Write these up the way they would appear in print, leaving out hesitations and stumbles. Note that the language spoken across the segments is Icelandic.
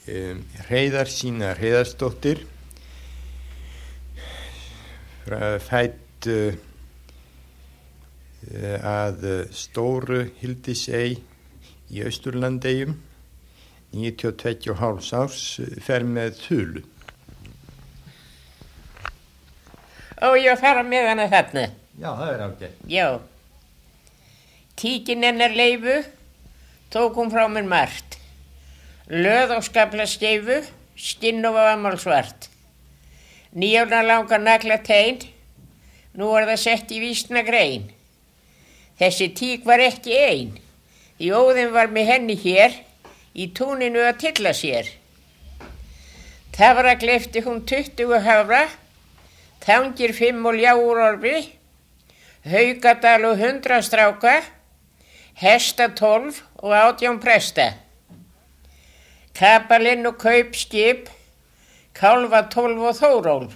Hreiðarsína Hreiðarsdóttir, fædd að Stóru Hildisey í Austurlandeyjum, 92,5 árs, fer með þulu. Og ég fara með hana þarna. Já, það ágætt. Já. Tíkin hennar Leifu tók hún frá mér margt. Löð og skafla skeifu, skinn og vamal svart. 9 ára langa nagla tein, nú það sett í vísna grein. Þessi tík var ekki ein, því Óðinn var með henni hér, í túninu að tylla sér. Tafra gleypti hún 20 hafra, Tangir 5 og ljáur orfi, Haugadal og 100 stráka, hesta 12 og 18 presta. Kapalinn og kaupskip, kálfa 12 og Þórólf.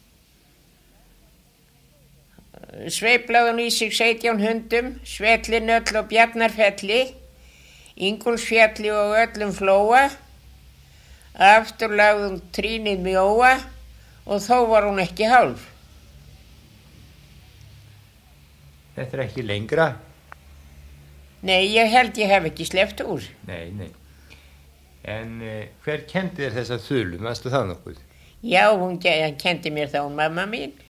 Sveiflaði hún í sig 17 hundum, Svellin öll og Bjarnarfelli, Ingólfsfjalli og öllum flóa, aftur lagði hún trínið mjóa og þó var hún ekki hálf. Þetta ekki lengra? Nei, ég held ég hef ekki sleppt úr. Nei. En hver kendi þér þessa þulu, manstu það nokkuð? Já, hún kendi mér þá mamma mín.